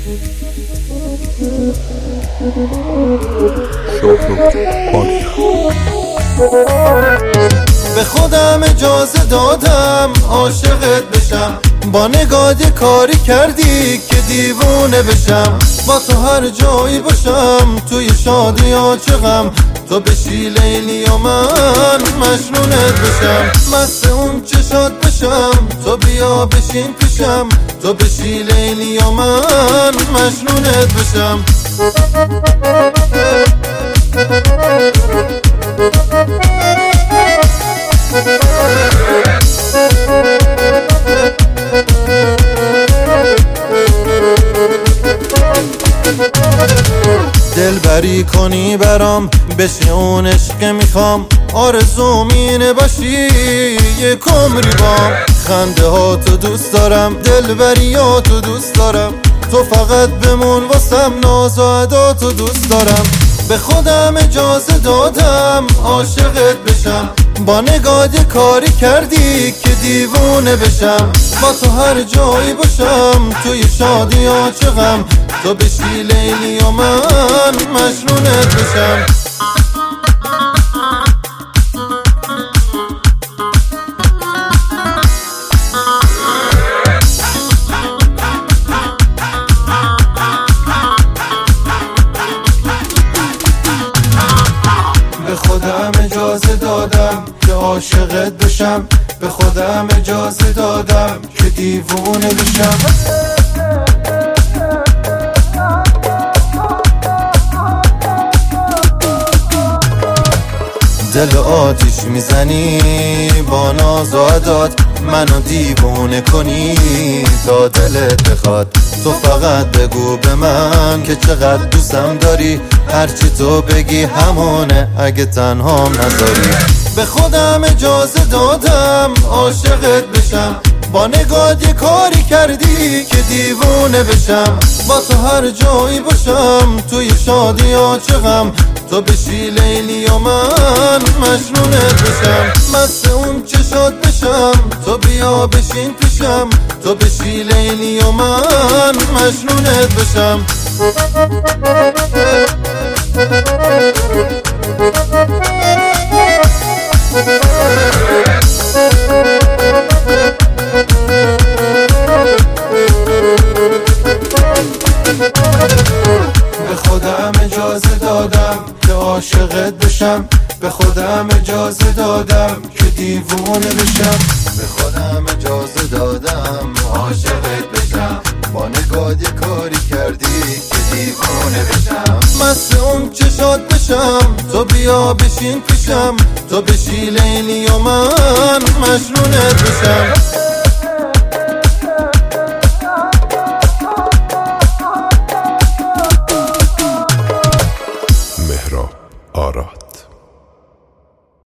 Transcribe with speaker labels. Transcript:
Speaker 1: به خودم اجازه دادم عاشقت بشم، با نگاه کاری کردی که دیوونه بشم. با تو هر جایی باشم، توی شادی عاشقم، تو بشی لیلی و من مجنونت بشم. مست اون چشات بشم، تو بیا بشین پیشم، تو بشی لیلی و من مجنونت بشم. دلبری کنی برام، بشی اون عشق میخوام، آرزوم اینه باشی یک عمری بام. خنده ها تو دوست دارم، دلبری ها تو دوست دارم، تو فقط بمون واسم، ناز و ادا تو دوست دارم. به خودم اجازه دادم عاشقت بشم، با نگاه کاری کردی که دیوونه بشم. با تو هر جایی باشم، توی شادی عاشقم، تو بشی لیلی و من مجنونت بشم. به خودم اجازه دادم که عاشقت بشم، به خودم اجازه دادم که دیوونه بشم. دل آتیش میزنی با ناز و عدات، منو دیوونه کنی تا دلت بخواد. تو فقط بگو به من که چقدر دوستم داری، هرچی تو بگی همونه اگه تنهام نذاری. به خودم اجازه دادم عاشقت بشم، با نگاه کاری کردی که دیوونه بشم. با تو هر جایی باشم، توی شادی عاشقم، تو بشی لیلی و من مجنونت بشم. مست اون چشات بشم، تو بیا بشین پیشم، تو بشی لیلی و من مجنونت بشم. به خودم اجازه دادم که عاشقت بشم، به خودم اجازه دادم که دیوونه بشم. به خودم اجازه دادم عاشقت بشم، با نگاه کاری کردی که دیوونه بشم. مست اون چشات بشم، تو بیا بشین پیشم، تو بشی لیلی و من مجنونت بشم.
Speaker 2: مهراب آراد.